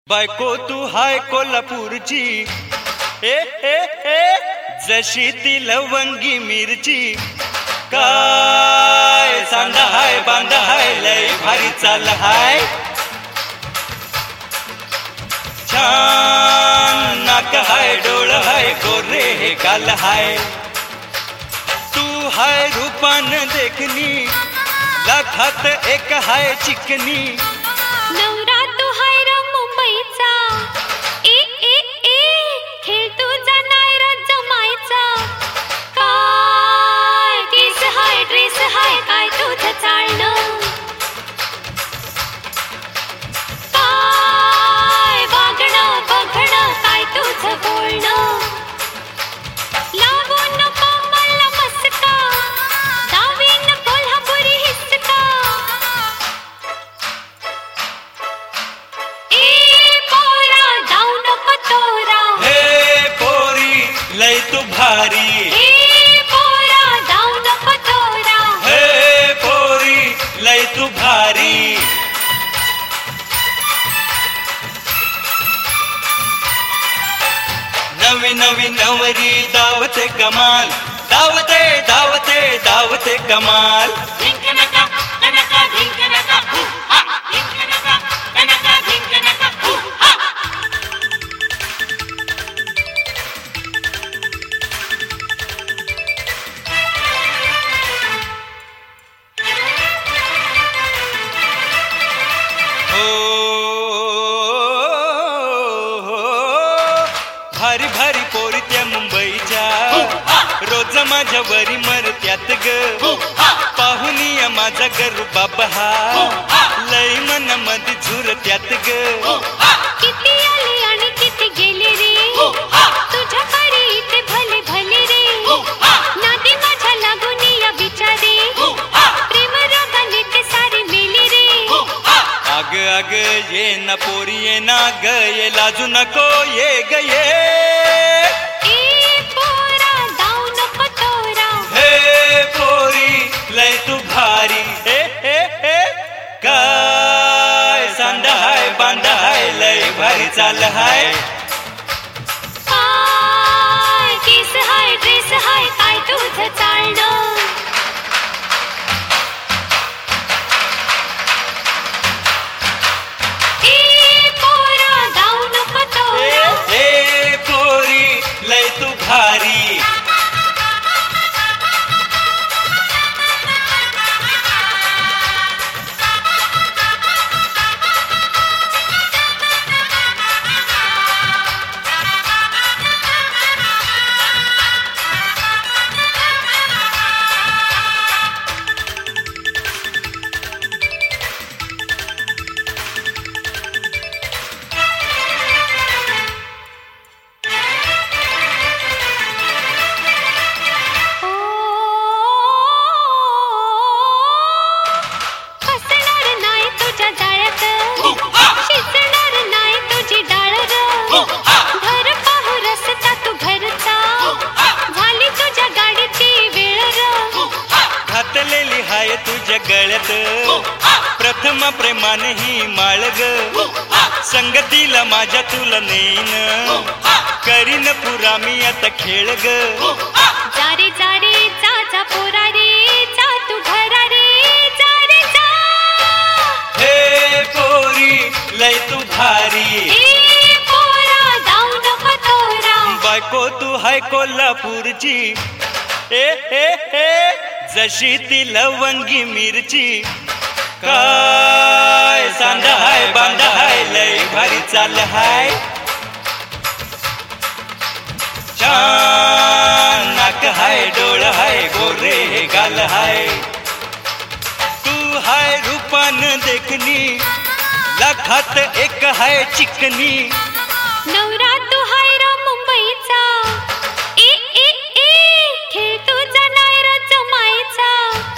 बायको तू हाय कोल्हापूरची, ए ए ए जशी ती लवंगी मिरची. काय सांडा हाय बांधा हाय लय भारी चाल हाय. छान नाक हाय डोळ हाय गोरे हे गाल हाय. तू हाय रूपान देखनी लाखात एक हाय चिकनी. नवरा तू हाय र मुंबईचा, ए ए ए खेळ तुझा नाय र जमायचा. काय केस हाय ड्रेस हाय काय तुझं चालणं. काय वागणं बघणं काय तुझं बोलणं. लावून नको मला मस्का, दावीन कोल्हापुरी हिसका. लय तू भारी, हे पोरा जाऊ नको तोरा. हे पोरी लय तू भारी. नवी नवी नवरी दावते कमाल, दावते दावते दावते कमाल. धिंक नका कनका धिंक नका हा. धिंक नका कनका धिंक नका हा. भारी भारी पोरी त्या मुंबईच्या, रोज माझ्या वरी मरत्यात ग. पाहुनिया माझा गरु बाबा हा, लय मन मध्ये झुरत्यात ग. किती आले आणि किती गेले रे, तुझ्या कडे इथे भले भले रे. नादी माझ्या लागून या बिचारे, प्रेम रागाने ते सारे मेले रे. अग अग ये ना पोरी ये ना ग, ये लाजू नको ये ग ये. ए पोरा जाऊ नको तोरा. हे पोरी लय तू भारी. हे हे हे काय सांडा हाय बांधा हाय लय भारी चाल हाय. काय केस हाय ड्रेस हाय काय तुझं चालणं. हे पोरी लय तू भारी. घातलेली हाय तुझ्या गळ्यात प्रथम प्रेमान ही माळ ग. संगतीला माझ्या तुला नेईन, करीन पुरा मी आता खेळ ग. जा रे जा रे जा जा पोरा रे, जा तू घरा रे जा रे जा. हे पोरी लय तू भारी. ए पोरा जाऊ नको तोरा. बायको तू हाय कोल्हापूरची, ए ए ए जशी ती लवंगी मिरची. काय सांडा हाय बांधा हाय लय भारी चाल हाय. छान नाक हाय डोळ हाय गोरे हे गाल हाय. तू हाय रूपान देखनी लाखात एक हाय चिकनी. नवरा तू हाय र मुंबईचा, ए ए ए खेळ तुझा नाय र जमायचा.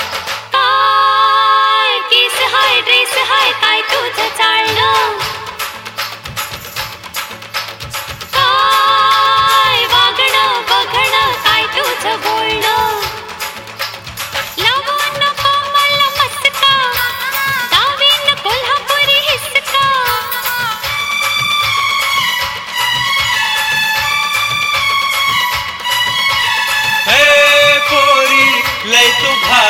काय केस हाय ड्रेस हाय काय तुझं चालणं. काय वागणं बघणं काय तुझं बोलणं. लावून नको मला मस्का, दावीन कोल्हापुरी हिसका. तो भारी